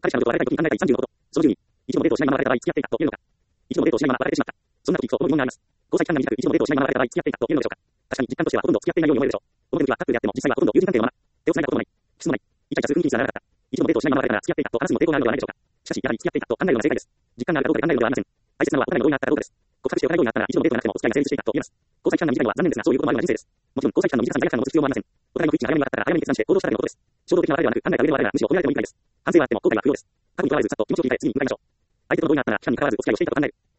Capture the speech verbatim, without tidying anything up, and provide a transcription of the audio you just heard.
彼氏のことを別れたい時に考えたいさんじゅうのこと。そのじゅうに、一度もデートをしないまま別れた場合付き合っていたと言えるのか。一度もデートをしないまま別れてしまった。そんな時、この疑問があります。交際期間が短く一度もデートをしないまま別れた場合付き合っていたと言えるのでしょうか。確かに実感としてはほとんど付き合っていないように思えるでしょう。表向きはカップルであっても実際はほとんど友人関係のまま、手を繋いだこともない。キスもない。イチャイチャする雰囲気につながらなかった。一度もデートをしないまま別れたら付き合っていたと話すにも抵抗があるのではないでしょうか。しかし、やはり付き合っていたと考えるのが正解です。実感があるかどうかで考えるのではありません。大切なのはお互いの同意があったかどうかです。告白してお互い同意があったら一度もデートがなくても付き合いが成立していたと言えます。交際期間が短いのは残念ですが、そういうこともあるのが人生です。もちろん交際期間の短さに罪悪感を持つ必要もありません。お互いの不一致が早めに分かったら早めに決断して行動しただけのことです。衝動的な別れではなく考えた上での別れならむしろ止められてもいいくらいです。反省はあっても後悔は不要です。過去にとらわれずさっと気持ちを切り替え次に向かいましょう。相手との同意があったら期間に関わらずお付き合いをしていたと考える。